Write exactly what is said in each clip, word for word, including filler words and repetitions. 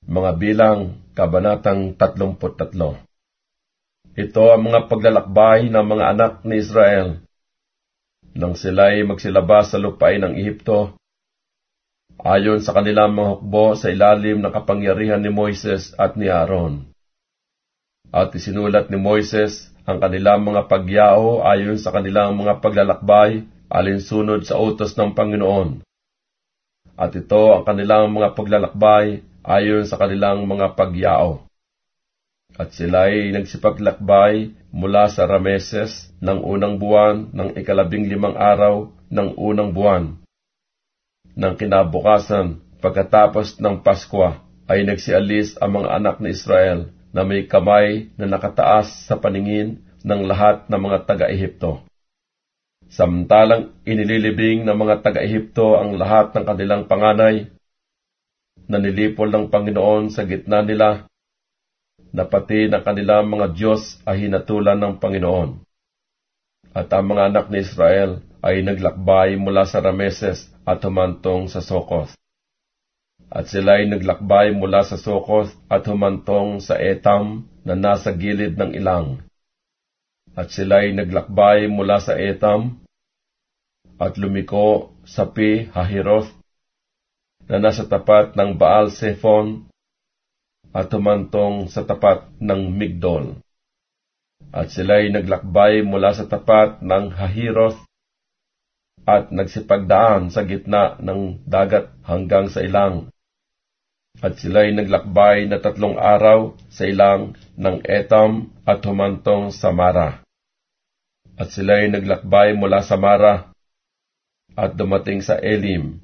Mga Bilang, Kabanatang tatlumpu't tatlo. Ito ang mga paglalakbay ng mga anak ni Israel nang sila'y magsilabas sa lupain ng Ehipto, ayon sa kanilang mga hukbo sa ilalim ng kapangyarihan ni Moises at ni Aaron. At isinulat ni Moises ang kanilang mga pagyao ayon sa kanilang mga paglalakbay alinsunod sa utos ng Panginoon. At ito ang kanilang mga paglalakbay ayon sa kanilang mga pagyao. At sila'y nagsipaglakbay mula sa Rameses ng unang buwan ng ikalabing limang araw ng unang buwan. Nang kinabukasan, pagkatapos ng Paskwa, ay nagsialis ang mga anak ni Israel na may kamay na nakataas sa paningin ng lahat ng mga taga-Ehipto. Samantalang inililibing ng mga taga-Ehipto ang lahat ng kanilang panganay, na nilipol ng Panginoon sa gitna nila, na pati na kanilang mga Diyos ay hinatulan ng Panginoon. At ang mga anak ni Israel ay naglakbay mula sa Rameses at humantong sa Sokoth. At sila ay naglakbay mula sa Sokoth at humantong sa Etam na nasa gilid ng ilang. At sila ay naglakbay mula sa Etam at lumiko sa Pi Hahiroth na nasa tapat ng Baal Zephon at humantong sa tapat ng Migdol. At sila'y naglakbay mula sa tapat ng Hahiroth at nagsipagdaan sa gitna ng dagat hanggang sa ilang. At sila'y naglakbay na tatlong araw sa ilang ng Etam at humantong sa Mara. At sila'y naglakbay mula sa Mara at dumating sa Elim.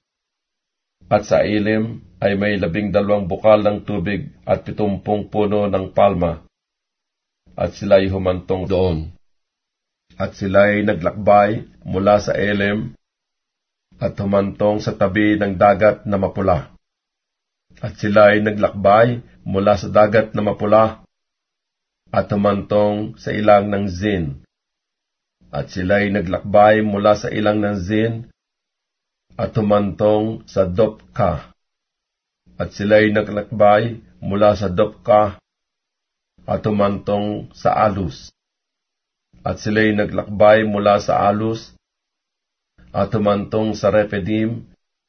At sa Elim ay may labing dalawang bukal ng tubig at pitumpung puno ng palma. At sila'y humantong doon. At sila'y naglakbay mula sa Elim at humantong sa tabi ng dagat na mapula. At sila'y naglakbay mula sa dagat na mapula at humantong sa ilang ng Zin. At sila'y naglakbay mula sa ilang ng Zin at humantong sa Dopka. At sila'y naglakbay mula sa Dopka at humantong sa Alus. At sila'y naglakbay mula sa Alus at humantong sa Refidim,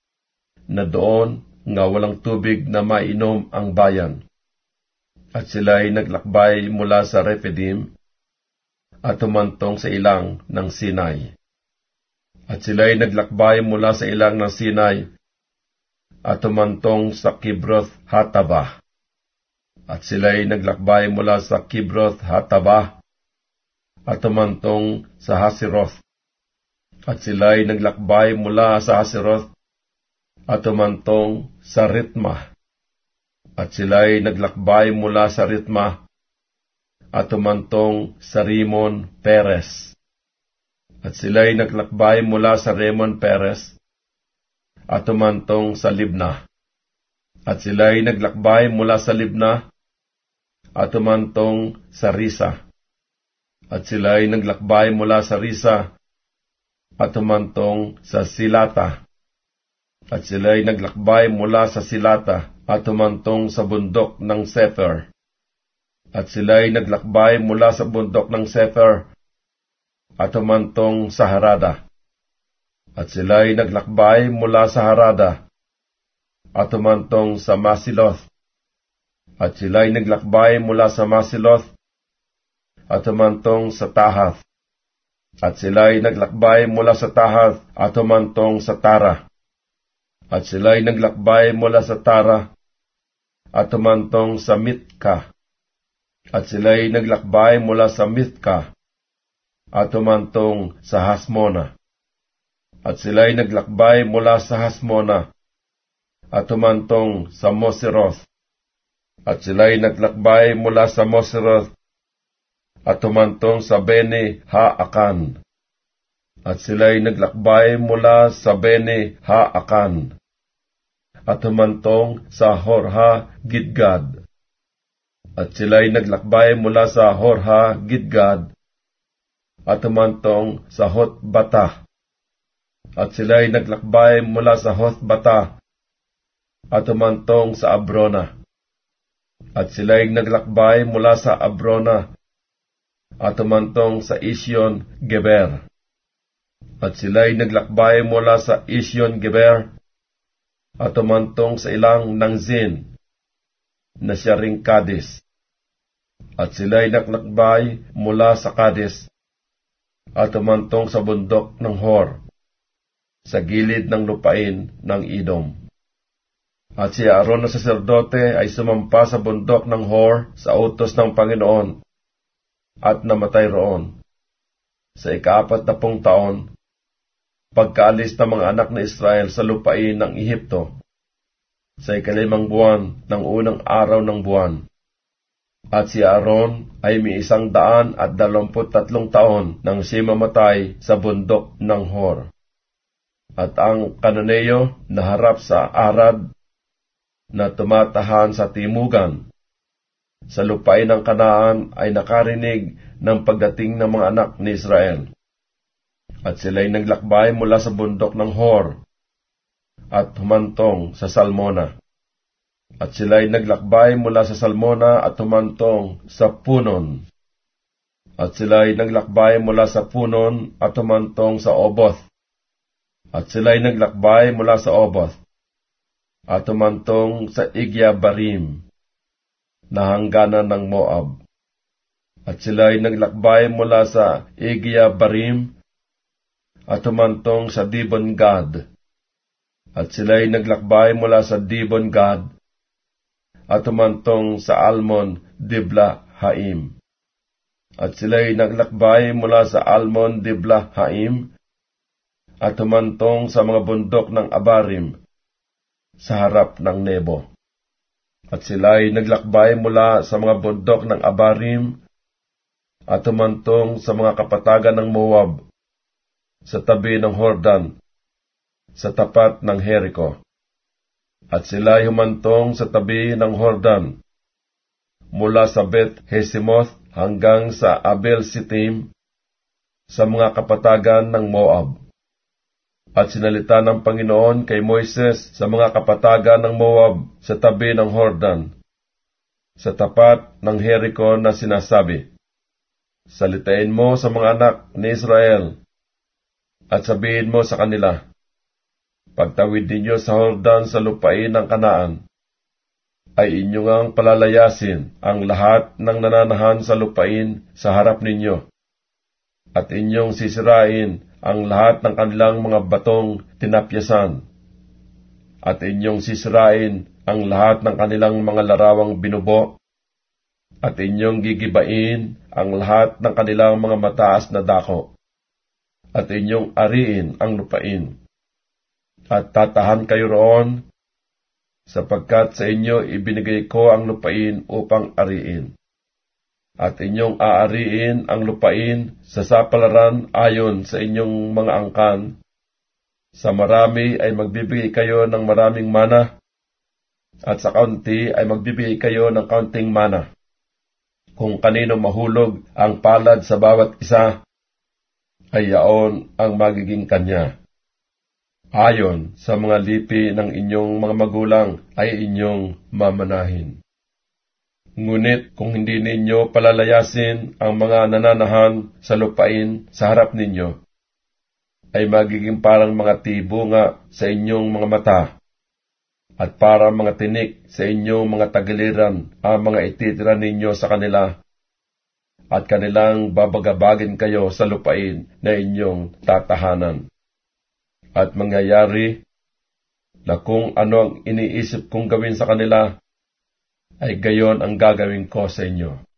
na doon nga walang tubig na mainom ang bayan. At sila'y naglakbay mula sa Refidim at humantong sa ilang ng Sinai. At sila'y naglakbay mula sa ilang ng Sinai at humantong sa Kibroth Hataba. At sila'y naglakbay mula sa Kibroth Hataba at humantong sa Hasiroth. At sila'y naglakbay mula sa Hasiroth at humantong sa Ritma. At sila'y naglakbay mula sa Ritma at humantong sa Rimon Peres. At sila'y naglakbay mula sa Rimon Peres at humantong sa Libna. At sila'y naglakbay mula sa Libna at humantong sa Risa. At sila'y naglakbay mula sa Risa at humantong sa Silata. At sila'y naglakbay mula sa Silata at humantong sa bundok ng Sefer. At sila'y naglakbay mula sa bundok ng Sefer at humantong sa Harada. At sila'y naglakbay mula sa Harada at humantong sa Masiloth. At sila'y naglakbay mula sa Masiloth at humantong sa Tahath. At sila'y naglakbay mula sa Tahath at humantong sa Tara. At sila'y naglakbay mula sa Tara at humantong sa Mitka. At sila'y naglakbay mula sa Mitka at humantong sa Hasmona. At sila'y naglakbay mula sa Hasmona at humantong sa Moseroth. At sila'y naglakbay mula sa Moseroth at humantong sa Bene Haakan. At sila'y naglakbay mula sa Bene Haakan at humantong sa Horha Gidgad. At sila'y naglakbay mula sa Horha Gidgad at humantong sa Hotbata. At sila'y naglakbay mula sa Hotbata at humantong sa Abrona. At sila'y naglakbay mula sa Abrona at tumantong sa Isyon Geber. At sila'y naglakbay mula sa Isyon Geber at tumantong sa ilang ng Zin na siya ring Kades. At sila'y naglakbay mula sa Kades at tumantong sa bundok ng Hor sa gilid ng lupain ng Edom. At si Aaron na saserdote ay sumampa sa bundok ng Hor sa utos ng Panginoon at namatay roon sa ikaapat na pung taon pagkaalis ng mga anak na Israel sa lupain ng Ehipto sa ikalimang buwan ng unang araw ng buwan. At si Aaron ay may isang daan at dalawamput tatlong taon nang siya mamatay sa bundok ng Hor. At ang Kananeo na harap sa Arad na tumatahan sa timugan sa lupain ng Kanaan ay nakarinig ng pagdating ng mga anak ni Israel. At sila'y naglakbay mula sa bundok ng Hor at humantong sa Salmona. At sila'y naglakbay mula sa Salmona at humantong sa Punon. At sila'y naglakbay mula sa Punon at humantong sa Oboth. At sila'y naglakbay mula sa Oboth at humantong sa Igya-barim na hangganan ng Moab. At sila'y naglakbay mula sa Igya-barim at humantong sa Dibon-gad. At sila'y naglakbay mula sa Dibon-gad at humantong sa Almon-Diblahaim. At sila'y naglakbay mula sa Almon-Diblahaim at humantong sa mga bundok ng Abarim sa harap ng Nebo. At sila'y naglakbay mula sa mga bundok ng Abarim at humantong sa mga kapatagan ng Moab sa tabi ng Hordan sa tapat ng Jericho. At sila'y humantong sa tabi ng Hordan mula sa Beth Hesimoth hanggang sa Abel Sitim sa mga kapatagan ng Moab. At sinalita ng Panginoon kay Moises sa mga kapatagan ng Moab sa tabi ng Hordan, sa tapat ng Jericho na sinasabi, salitain mo sa mga anak ni Israel, at sabihin mo sa kanila, pagtawid ninyo sa Hordan sa lupain ng Kanaan, ay inyong ang palalayasin ang lahat ng nananahan sa lupain sa harap ninyo, at inyong sisirain ang lahat ng kanilang mga batong tinapyasan, at inyong sisirain ang lahat ng kanilang mga larawang binubo, at inyong gigibain ang lahat ng kanilang mga mataas na dako, at inyong ariin ang lupain. At tatahan kayo roon, sapagkat sa inyo ibinigay ko ang lupain upang ariin. At inyong aariin ang lupain sa sapalaran ayon sa inyong mga angkan. Sa marami ay magbibigay kayo ng maraming mana, at sa kaunti ay magbibigay kayo ng kaunting mana. Kung kanino mahulog ang palad sa bawat isa, ay yaon ang magiging kanya. Ayon sa mga lipi ng inyong mga magulang ay inyong mamanahin. Ngunit kung hindi ninyo palalayasin ang mga nananahan sa lupain sa harap ninyo, ay magiging parang mga tibunga sa inyong mga mata, at parang mga tinik sa inyong mga tagiliran ang mga ititira ninyo sa kanila, at kanilang babagabagin kayo sa lupain na inyong tatahanan. At mangyayari na kung ano ang iniisip kong gawin sa kanila, ay gayon ang gagawin ko sa inyo.